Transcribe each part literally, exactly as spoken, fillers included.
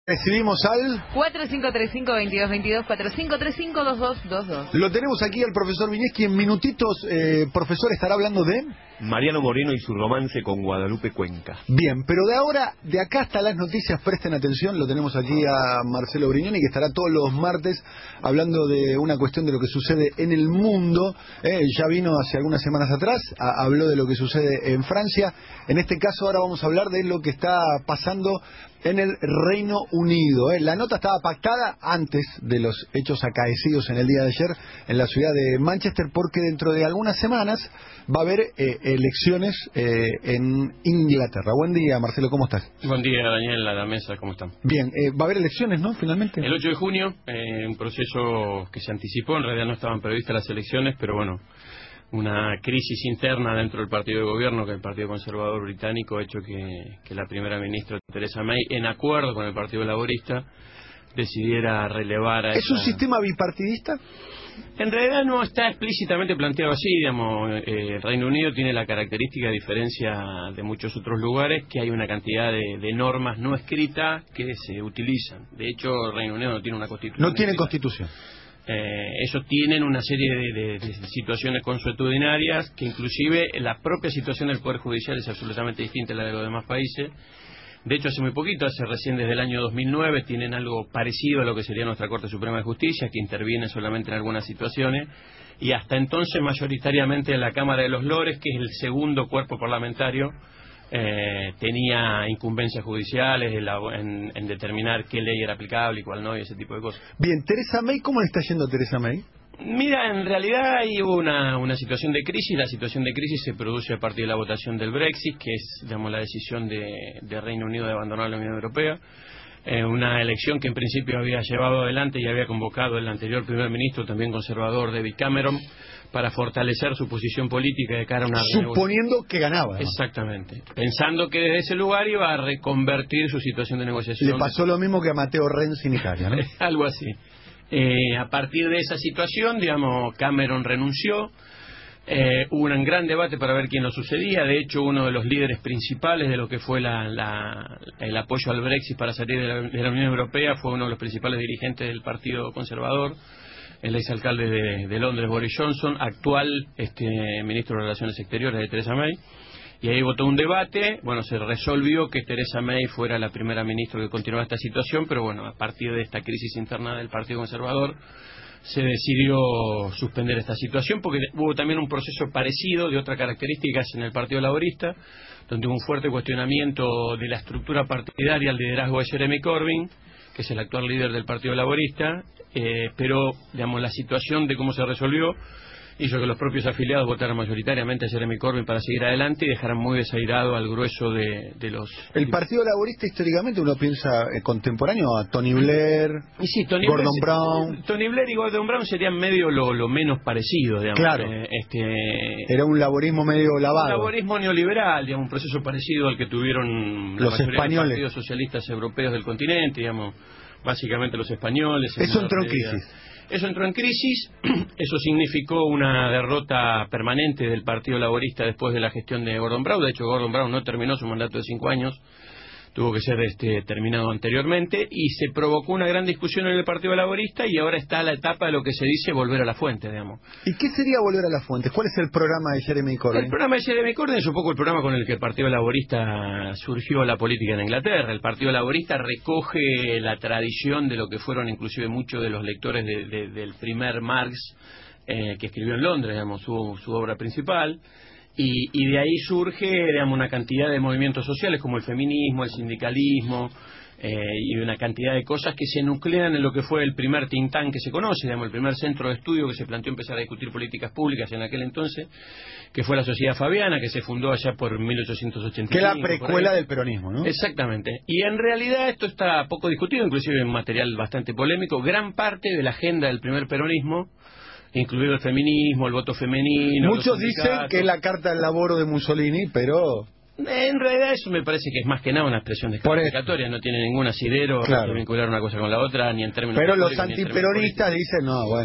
Recibimos al... cuatro cinco tres cinco, veintidós veintidós, cuatro cinco tres cinco, dos dos dos dos. Lo tenemos aquí al profesor Viñeschi. En minutitos, eh, profesor, estará hablando de... Mariano Moreno y su romance con Guadalupe Cuenca. Bien, pero de ahora, de acá hasta las noticias, presten atención. Lo tenemos aquí a Marcelo Brignoni, que estará todos los martes hablando de una cuestión de lo que sucede en el mundo. Eh, ya vino hace algunas semanas atrás, a, habló de lo que sucede en Francia. En este caso ahora vamos a hablar de lo que está pasando en el Reino Unido. Eh. La nota estaba pactada antes de los hechos acaecidos en el día de ayer en la ciudad de Manchester, porque dentro de algunas semanas va a haber eh, elecciones eh, en Inglaterra. Buen día, Marcelo, ¿cómo estás? Buen día, Daniel, a la mesa, ¿cómo están? Bien, eh, va a haber elecciones, ¿no? Finalmente. El ocho de junio, eh, un proceso que se anticipó, en realidad no estaban previstas las elecciones, pero bueno, una crisis interna dentro del partido de gobierno, que es el Partido Conservador Británico, ha hecho que, que la primera ministra Theresa May, en acuerdo con el Partido Laborista, decidiera relevar a ¿Es esa... un sistema bipartidista? En realidad no está explícitamente planteado así, digamos. Eh, el Reino Unido tiene la característica, a diferencia de muchos otros lugares, que hay una cantidad de, de normas no escritas que se utilizan. De hecho, el Reino Unido no tiene una constitución. No tiene escrita. constitución. Eh, ellos tienen una serie de, de, de situaciones consuetudinarias que inclusive la propia situación del Poder Judicial es absolutamente distinta a la de los demás países. De hecho, hace muy poquito, hace recién desde el año dos mil nueve, tienen algo parecido a lo que sería nuestra Corte Suprema de Justicia, que interviene solamente en algunas situaciones, y hasta entonces mayoritariamente en la Cámara de los Lores, que es el segundo cuerpo parlamentario, eh, tenía incumbencias judiciales en, la, en, en determinar qué ley era aplicable y cuál no, y ese tipo de cosas. Bien, Theresa May, ¿cómo le está yendo a Theresa May? Mira, en realidad ahí hubo una, una situación de crisis. La situación de crisis se produce a partir de la votación del Brexit, que es, digamos, la decisión de, de Reino Unido de abandonar la Unión Europea. Eh, una elección que en principio había llevado adelante y había convocado el anterior primer ministro, también conservador, David Cameron, para fortalecer su posición política de cara a una... Suponiendo que ganaba, ¿no? Exactamente. Pensando que desde ese lugar iba a reconvertir su situación de negociación. Le pasó lo mismo que a Matteo Renzi en Italia, ¿no? Algo así. Eh, a partir de esa situación, digamos, Cameron renunció. Eh, hubo un gran debate para ver quién lo sucedía. De hecho, uno de los líderes principales de lo que fue la, la, el apoyo al Brexit para salir de la, de la Unión Europea fue uno de los principales dirigentes del Partido Conservador, el exalcalde de, de Londres, Boris Johnson, actual este, ministro de Relaciones Exteriores de Theresa May. Y ahí votó un debate. Bueno, se resolvió que Theresa May fuera la primera ministra que continuara esta situación, pero bueno, a partir de esta crisis interna del Partido Conservador se decidió suspender esta situación, porque hubo también un proceso parecido de otras características en el Partido Laborista, donde hubo un fuerte cuestionamiento de la estructura partidaria al liderazgo de Jeremy Corbyn, que es el actual líder del Partido Laborista, eh, pero digamos la situación de cómo se resolvió hizo que los propios afiliados votaran mayoritariamente a Jeremy Corbyn para seguir adelante y dejaran muy desairado al grueso de, de los... El Partido Laborista, históricamente, uno piensa eh, contemporáneo a Tony Blair, y sí, Tony Gordon Blair, Brown... Tony Blair y Gordon Brown serían medio lo, lo menos parecido, digamos. Claro. Eh, este, Era un laborismo medio lavado. Un laborismo neoliberal, digamos, un proceso parecido al que tuvieron los la mayoría españoles. de los partidos socialistas europeos del continente, digamos, básicamente los españoles. Eso entró en crisis. Eso entró en crisis, eso significó una derrota permanente del Partido Laborista después de la gestión de Gordon Brown. De hecho, Gordon Brown no terminó su mandato de cinco años, tuvo que ser este, terminado anteriormente, y se provocó una gran discusión en el Partido Laborista, y ahora está la etapa de lo que se dice volver a la fuente, digamos. ¿Y qué sería volver a la fuente? ¿Cuál es el programa de Jeremy Corbyn? El programa de Jeremy Corbyn es un poco el programa con el que el Partido Laborista surgió la política en Inglaterra. El Partido Laborista recoge la tradición de lo que fueron inclusive muchos de los lectores de, de, del primer Marx, eh, que escribió en Londres, digamos, su, su obra principal. Y, y de ahí surge, digamos, una cantidad de movimientos sociales como el feminismo, el sindicalismo, eh, y una cantidad de cosas que se nuclean en lo que fue el primer think tank que se conoce, digamos, el primer centro de estudio que se planteó empezar a discutir políticas públicas en aquel entonces, que fue la Sociedad Fabiana, que se fundó allá por mil ochocientos ochenta y cinco. Que es la precuela del peronismo, ¿no? Exactamente. Y en realidad esto está poco discutido, inclusive en material bastante polémico. Gran parte de la agenda del primer peronismo, incluido el feminismo, el voto femenino... Muchos dicen que es la carta del laboro de Mussolini, pero... En realidad eso me parece que es más que nada una expresión descalificatoria, no tiene ningún asidero, claro, no vincular una cosa con la otra, ni en términos... Pero los antiperonistas dicen, no, bueno...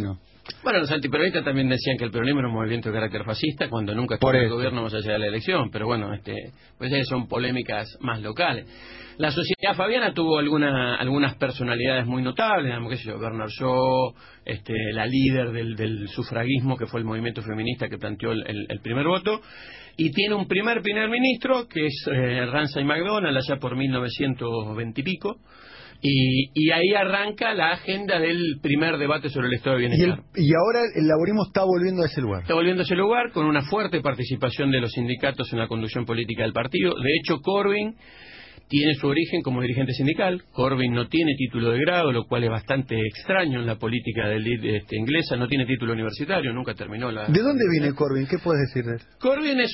Bueno, los antiperonistas también decían que el peronismo era un movimiento de carácter fascista cuando nunca estuvo en el gobierno más allá de la elección, pero bueno, este, pues esas son polémicas más locales. La Sociedad Fabiana tuvo alguna, algunas personalidades muy notables, digamos, qué sé yo, Bernard Shaw, este, la líder del, del sufragismo, que fue el movimiento feminista que planteó el, el, el primer voto, y tiene un primer primer ministro, que es eh, Ramsay MacDonald, allá por mil novecientos veinte y pico, y, y ahí arranca la agenda del primer debate sobre el estado de bienestar. Y, el, y ahora el laborismo está volviendo a ese lugar. Está volviendo a ese lugar con una fuerte participación de los sindicatos en la conducción política del partido. De hecho, Corbyn tiene su origen como dirigente sindical. Corbyn no tiene título de grado, lo cual es bastante extraño en la política de, este, inglesa. No tiene título universitario, nunca terminó la... ¿De dónde viene Corbyn? ¿Qué puedes decir de él? Corbyn es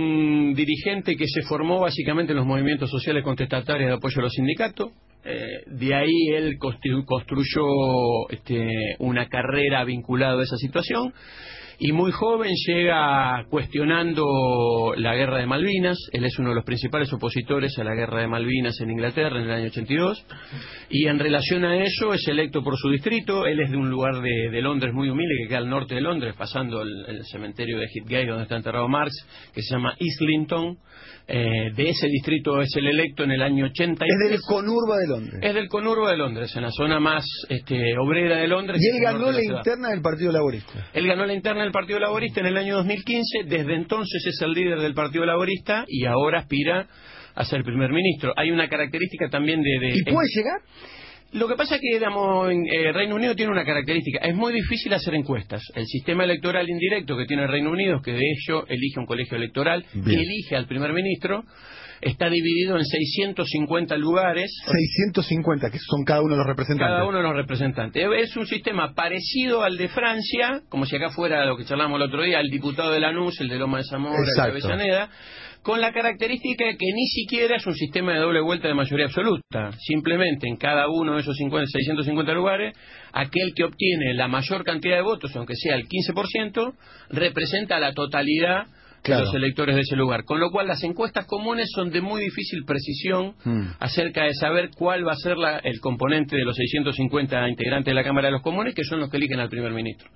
un dirigente que se formó básicamente en los movimientos sociales contestatarios de apoyo a los sindicatos. Eh, de ahí él constru construyó este, una carrera vinculada a esa situación. Y muy joven llega cuestionando la guerra de Malvinas. Él es uno de los principales opositores a la guerra de Malvinas en Inglaterra en el año ochenta y dos. Y en relación a eso es electo por su distrito. Él es de un lugar de, de Londres muy humilde que queda al norte de Londres, pasando el, el cementerio de Heathgate donde está enterrado Marx, que se llama Islington. Eh, de ese distrito es el electo en el año ochenta y tres. Es del conurba de Londres. Es del conurba de Londres, en la zona más este, obrera de Londres. Y él ganó la interna del Partido Laborista. Él ganó la interna del Partido Laborista en el año dos mil quince. Desde entonces es el líder del Partido Laborista y ahora aspira a ser primer ministro. Hay una característica también de... de ¿Y puede en... llegar? Lo que pasa es que, digamos, en, eh, Reino Unido tiene una característica. Es muy difícil hacer encuestas. El sistema electoral indirecto que tiene el Reino Unido, es que de hecho elige un colegio electoral y elige al primer ministro, está dividido en seiscientos cincuenta lugares. seiscientos cincuenta, que son cada uno de los representantes. Cada uno de los representantes. Es un sistema parecido al de Francia, como si acá fuera lo que charlamos el otro día, el diputado de Lanús, el de Loma de Zamora, exacto, el de Avellaneda, con la característica de que ni siquiera es un sistema de doble vuelta de mayoría absoluta. Simplemente en cada uno de esos cincuenta, seiscientos cincuenta lugares, aquel que obtiene la mayor cantidad de votos, aunque sea el quince por ciento, representa la totalidad claro. de los electores de ese lugar. Con lo cual las encuestas comunes son de muy difícil precisión mm. acerca de saber cuál va a ser la, el componente de los seiscientos cincuenta integrantes de la Cámara de los Comunes, que son los que eligen al primer ministro.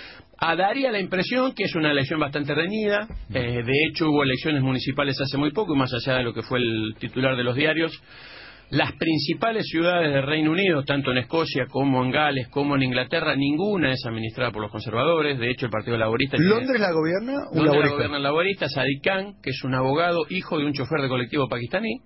A daría la impresión que es una elección bastante reñida. Eh, de hecho, hubo elecciones municipales hace muy poco, y más allá de lo que fue el titular de los diarios, las principales ciudades del Reino Unido, tanto en Escocia como en Gales, como en Inglaterra, ninguna es administrada por los conservadores. De hecho, el Partido Laborista... ¿Londres tiene, la gobierna un Londres laborista? la gobierna el laborista, Sadiq Khan, que es un abogado, hijo de un chofer de colectivo pakistaní.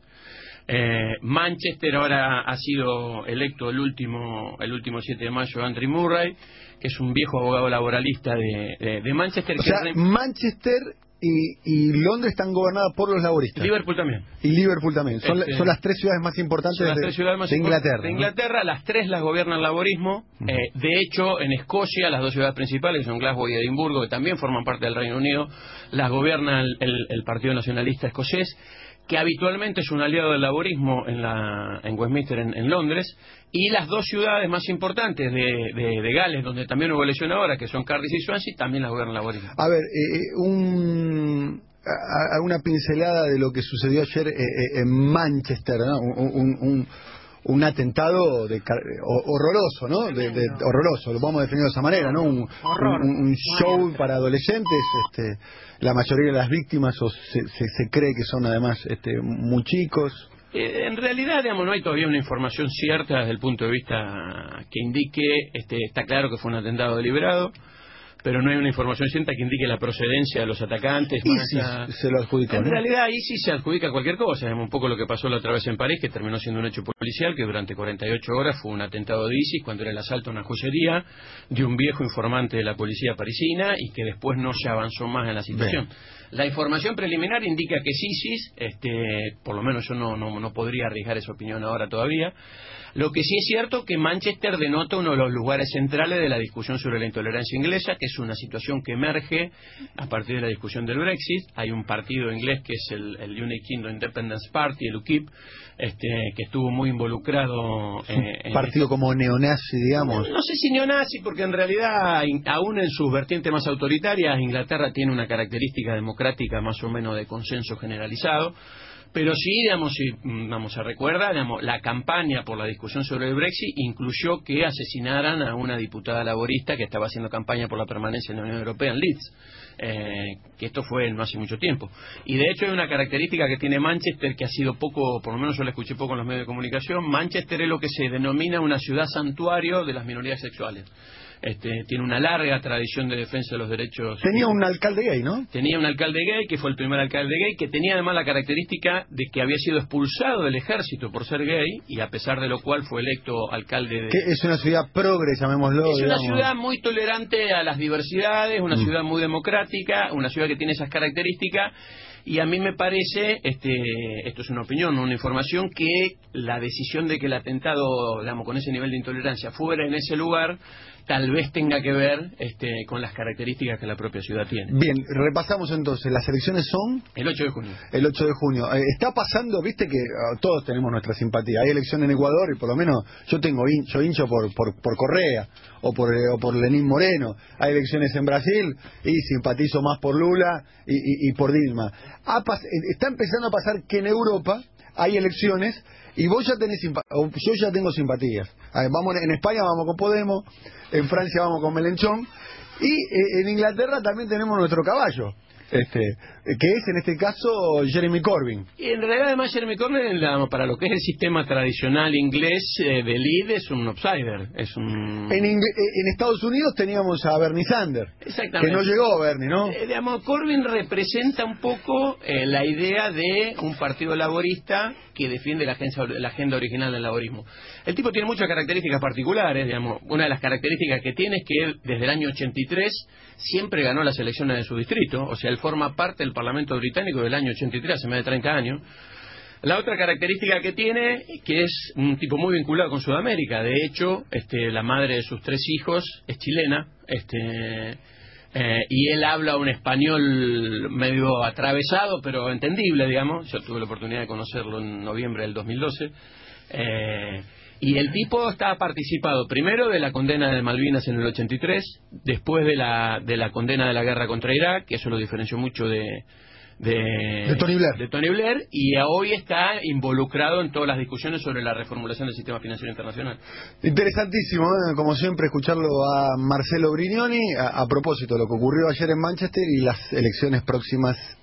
Eh, Manchester ahora ha sido electo el último el último siete de mayo Andrew Murray, que es un viejo abogado laboralista de, de, de Manchester. O que sea, re... Manchester y, y Londres están gobernadas por los laboristas. Liverpool también. Y Liverpool también. Son, este, son las tres ciudades más importantes son las de, tres ciudades más de Inglaterra. De Inglaterra, ¿no? Las tres las gobierna el laborismo. Uh-huh. eh, de hecho, en Escocia, las dos ciudades principales, que son Glasgow y Edimburgo, que también forman parte del Reino Unido, las gobierna el, el, el Partido Nacionalista Escocés, que habitualmente es un aliado del laborismo en, la, en Westminster, en, en Londres, y las dos ciudades más importantes de, de, de Gales, donde también hubo elección ahora, que son Cardiff y Swansea, también las gobierna el laborismo. A ver, eh, un, a, a una pincelada de lo que sucedió ayer eh, eh, en Manchester, ¿no? un, un, un, un atentado de, horroroso, ¿no? De, de, horroroso, lo vamos a definir de esa manera, ¿no? Un, un, un show para adolescentes, este, la mayoría de las víctimas o se, se, se cree que son además este, muy chicos. Eh, en realidad, digamos, no hay todavía una información cierta desde el punto de vista que indique, este, está claro que fue un atentado deliberado, pero no hay una información cierta que indique la procedencia de los atacantes. ISIS a... se lo adjudicó. En ¿no? realidad ISIS se adjudica cualquier cosa. Es un poco lo que pasó la otra vez en París, que terminó siendo un hecho policial, que durante cuarenta y ocho horas fue un atentado de ISIS, cuando era el asalto a una joyería de un viejo informante de la policía parisina, y que después no se avanzó más en la situación. Bien. La información preliminar indica que es ISIS, este, por lo menos yo no, no, no podría arriesgar esa opinión ahora todavía. Lo que sí es cierto que Manchester denota uno de los lugares centrales de la discusión sobre la intolerancia inglesa, que es una situación que emerge a partir de la discusión del Brexit. Hay un partido inglés que es el, el United Kingdom Independence Party, el U KIP, este, que estuvo muy involucrado en, un partido en, como neonazi, digamos. No, no sé si neonazi, porque en realidad, aún en sus vertientes más autoritarias, Inglaterra tiene una característica democrática más o menos de consenso generalizado. Pero sí, digamos, si vamos a recordar, digamos, la campaña por la discusión sobre el Brexit incluyó que asesinaran a una diputada laborista que estaba haciendo campaña por la permanencia en la Unión Europea en Leeds. Eh, que esto fue no hace mucho tiempo. Y de hecho hay una característica que tiene Manchester que ha sido poco, por lo menos yo la escuché poco en los medios de comunicación. Manchester es lo que se denomina una ciudad santuario de las minorías sexuales. Este, tiene una larga tradición de defensa de los derechos. Tenía un alcalde gay, ¿no? Tenía un alcalde gay, que fue el primer alcalde gay, que tenía además la característica de que había sido expulsado del ejército por ser gay, y a pesar de lo cual fue electo alcalde de... Que es una ciudad progre, llamémoslo. Es digamos. una ciudad muy tolerante a las diversidades, una Mm. ciudad muy democrática, una ciudad que tiene esas características. Y a mí me parece, este, esto es una opinión, no una información, que la decisión de que el atentado, digamos, con ese nivel de intolerancia fuera en ese lugar, tal vez tenga que ver este, con las características que la propia ciudad tiene. Bien, repasamos entonces. Las elecciones son El ocho de junio. el ocho de junio. Eh, está pasando, viste que uh, todos tenemos nuestra simpatía. Hay elección en Ecuador y por lo menos yo tengo hin- yo hincho por, por, por Correa o por, eh, o por Lenín Moreno. Hay elecciones en Brasil y simpatizo más por Lula y, y, y por Dilma. Ha pas- eh, está empezando a pasar que en Europa hay elecciones y vos ya tenés simpa- o yo ya tengo simpatías. A ver, vamos en España vamos con Podemos, en Francia vamos con Melenchón y eh, en Inglaterra también tenemos nuestro caballo, este, eh, que es en este caso Jeremy Corbyn. Y en realidad además Jeremy Corbyn, la- para lo que es el sistema tradicional inglés eh, de lead, es un outsider, es un... En, Ingle- eh, en Estados Unidos teníamos a Bernie Sanders, Exactamente. que no llegó Bernie, ¿no? Eh, digamos, Corbyn representa un poco eh, la idea de un partido laborista que defiende la agenda, la agenda original del laborismo. El tipo tiene muchas características particulares, digamos. Una de las características que tiene es que él, desde el año ochenta y tres, siempre ganó las elecciones de su distrito. O sea, él forma parte del Parlamento británico del año ochenta y tres, hace más de treinta años. La otra característica que tiene, que es un tipo muy vinculado con Sudamérica. De hecho, este, la madre de sus tres hijos es chilena, este... Eh, y él habla un español medio atravesado, pero entendible, digamos. Yo tuve la oportunidad de conocerlo en noviembre del dos mil doce. Eh, y el tipo está participado primero de la condena de Malvinas en el ochenta y tres, después de la, de la condena de la guerra contra Irak, que eso lo diferenció mucho de... De, De Tony Blair. de Tony Blair, y hoy está involucrado en todas las discusiones sobre la reformulación del sistema financiero internacional. Interesantísimo, ¿eh? Como siempre, escucharlo a Marcelo Brignoni a, a propósito de lo que ocurrió ayer en Manchester y las elecciones próximas